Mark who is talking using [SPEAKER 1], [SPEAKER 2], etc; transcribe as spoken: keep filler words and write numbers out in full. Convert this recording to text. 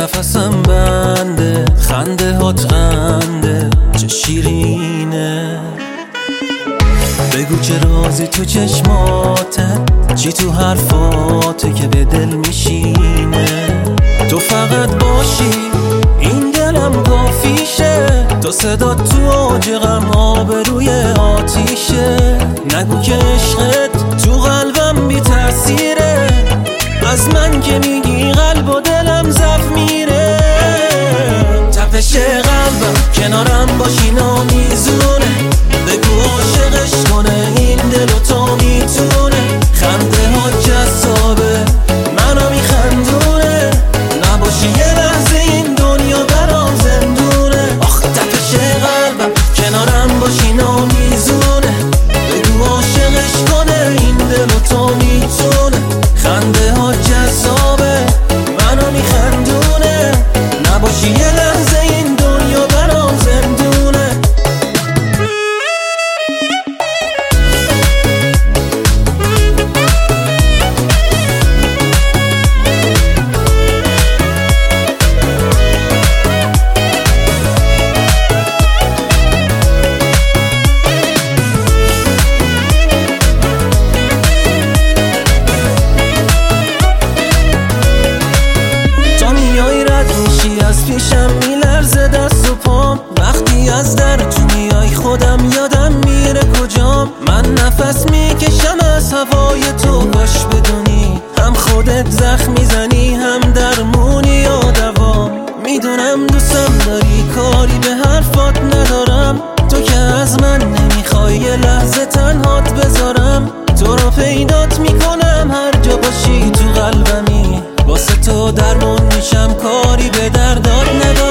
[SPEAKER 1] نفسم بنده، خنده هات قنده، چه شیرینه. بگو چه رازی تو چشماته، چی تو حرفاته که به دل میشینه. تو فقط باشی این دلم کافیشه، تو صدا تو آج غم آبروی آتیشه. نگو که عشقت تو قلبم بی تأثیره، از من که میگی قلب و دلم ضعف میره. تپش قلبم کنارم باشی نامیزونه، بگو عاشقش کنه این دل و تو میتونه. خنده ها جذابه منو میخندونه، نباشی یه لحظه این دنیا برام زندونه. آخ تپش قلبم کنارم باشی نامیزونه، بگو عاشقش کنه این دل و تو میتونه. خنده ها جذابه منو میخندونه، نباشی یه لحظه این دنیا برام زندونه. از پیشم میلرزه دست و پام، وقتی از در تو میای خودم یادم میره کجام. من نفس میکشم از هوای تو، باش بدونی هم خودت زخم میزنی هم درمونی یا دوام. میدونم دوستم داری کاری به حرفات ندارم، تو که از من نمیخوای یه لحظه تنهات بذارم. تو رو پیدات میکنم هر جا باشی تو قلبمی، واسه تو درمون میشم کاری به دردات ندارم.